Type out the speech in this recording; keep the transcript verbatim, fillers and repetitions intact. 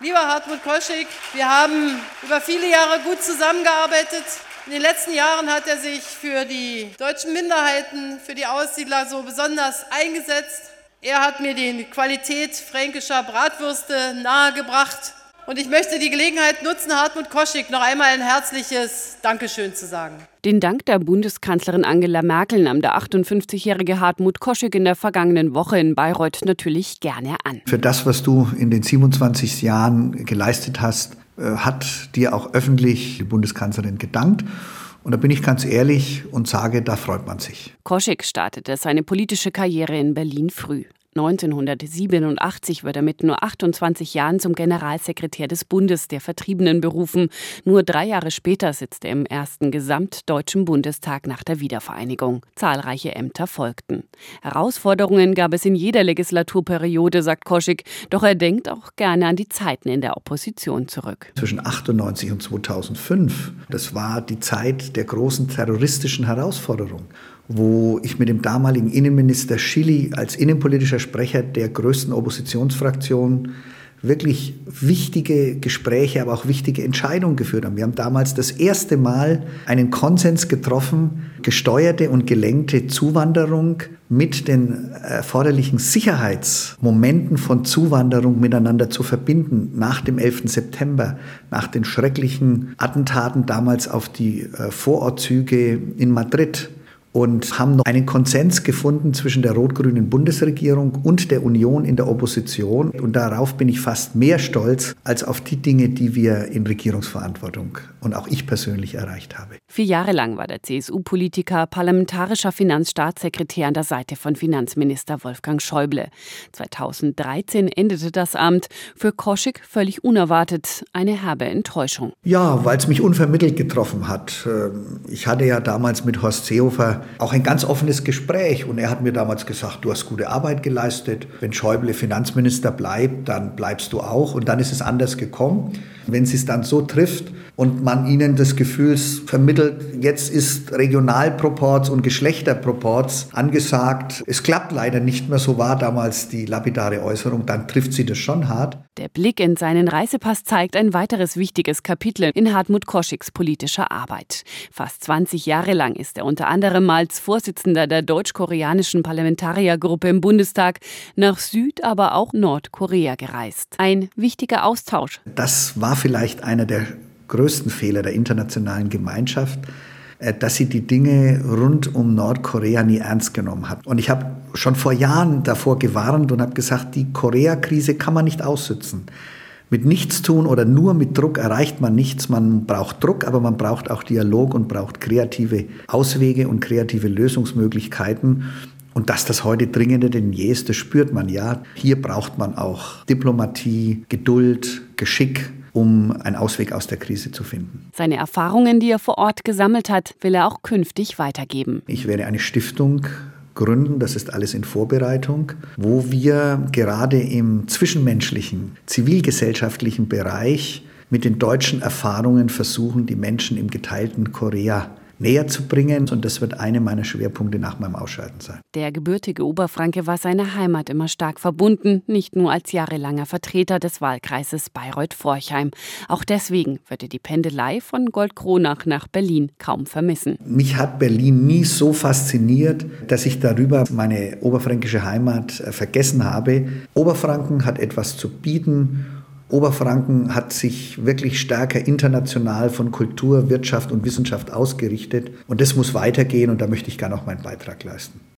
Lieber Hartmut Koschek, wir haben über viele Jahre gut zusammengearbeitet. In den letzten Jahren hat er sich für die deutschen Minderheiten, für die Aussiedler so besonders eingesetzt. Er hat mir die Qualität fränkischer Bratwürste nahegebracht. Und ich möchte die Gelegenheit nutzen, Hartmut Koschek noch einmal ein herzliches Dankeschön zu sagen. Den Dank der Bundeskanzlerin Angela Merkel nahm der achtundfünfzigjährige Hartmut Koschek in der vergangenen Woche in Bayreuth natürlich gerne an. Für das, was du in den siebenundzwanzig Jahren geleistet hast, hat dir auch öffentlich die Bundeskanzlerin gedankt. Und da bin ich ganz ehrlich und sage, da freut man sich. Koschek startete seine politische Karriere in Berlin früh. neunzehnhundertsiebenundachtzig wird er mit nur achtundzwanzig Jahren zum Generalsekretär des Bundes der Vertriebenen berufen. Nur drei Jahre später sitzt er im ersten Gesamtdeutschen Bundestag nach der Wiedervereinigung. Zahlreiche Ämter folgten. Herausforderungen gab es in jeder Legislaturperiode, sagt Koschek. Doch er denkt auch gerne an die Zeiten in der Opposition zurück. Zwischen achtundneunzig und zweitausendfünf, das war die Zeit der großen terroristischen Herausforderung, wo ich mit dem damaligen Innenminister Schilly als innenpolitischer Sprecher der größten Oppositionsfraktion wirklich wichtige Gespräche, aber auch wichtige Entscheidungen geführt haben. Wir haben damals das erste Mal einen Konsens getroffen, gesteuerte und gelenkte Zuwanderung mit den erforderlichen Sicherheitsmomenten von Zuwanderung miteinander zu verbinden. Nach dem elften September, nach den schrecklichen Attentaten damals auf die Vorortzüge in Madrid. Und haben noch einen Konsens gefunden zwischen der rot-grünen Bundesregierung und der Union in der Opposition. Und darauf bin ich fast mehr stolz als auf die Dinge, die wir in Regierungsverantwortung und auch ich persönlich erreicht habe. Vier Jahre lang war der C S U-Politiker parlamentarischer Finanzstaatssekretär an der Seite von Finanzminister Wolfgang Schäuble. zweitausenddreizehn endete das Amt. Für Koschek völlig unerwartet eine herbe Enttäuschung. Ja, weil es mich unvermittelt getroffen hat. Ich hatte ja damals mit Horst Seehofer auch ein ganz offenes Gespräch. Und er hat mir damals gesagt, du hast gute Arbeit geleistet. Wenn Schäuble Finanzminister bleibt, dann bleibst du auch. Und dann ist es anders gekommen. Wenn es dann so trifft und man ihnen das Gefühl vermittelt, jetzt ist Regionalproporz und Geschlechterproporz angesagt. Es klappt leider nicht mehr, so war damals die lapidare Äußerung, dann trifft sie das schon hart. Der Blick in seinen Reisepass zeigt ein weiteres wichtiges Kapitel in Hartmut Koscheks politischer Arbeit. Fast zwanzig Jahre lang ist er unter anderem als Vorsitzender der deutsch-koreanischen Parlamentariergruppe im Bundestag nach Süd-, aber auch Nordkorea gereist. Ein wichtiger Austausch. Das war vielleicht einer der größten Fehler der internationalen Gemeinschaft, dass sie die Dinge rund um Nordkorea nie ernst genommen hat. Und ich habe schon vor Jahren davor gewarnt und habe gesagt, die Korea-Krise kann man nicht aussitzen. Mit Nichtstun oder nur mit Druck erreicht man nichts. Man braucht Druck, aber man braucht auch Dialog und braucht kreative Auswege und kreative Lösungsmöglichkeiten. Und dass das heute dringender denn je ist, das spürt man ja. Hier braucht man auch Diplomatie, Geduld, Geschick, um einen Ausweg aus der Krise zu finden. Seine Erfahrungen, die er vor Ort gesammelt hat, will er auch künftig weitergeben. Ich werde eine Stiftung gründen, das ist alles in Vorbereitung, wo wir gerade im zwischenmenschlichen, zivilgesellschaftlichen Bereich mit den deutschen Erfahrungen versuchen, die Menschen im geteilten Korea näher zu bringen. Und das wird einer meiner Schwerpunkte nach meinem Ausscheiden sein. Der gebürtige Oberfranke war seiner Heimat immer stark verbunden, nicht nur als jahrelanger Vertreter des Wahlkreises Bayreuth-Forchheim. Auch deswegen wird er die Pendelei von Goldkronach nach Berlin kaum vermissen. Mich hat Berlin nie so fasziniert, dass ich darüber meine oberfränkische Heimat vergessen habe. Oberfranken hat etwas zu bieten. Oberfranken hat sich wirklich stärker international von Kultur, Wirtschaft und Wissenschaft ausgerichtet. Und das muss weitergehen und da möchte ich gerne auch meinen Beitrag leisten.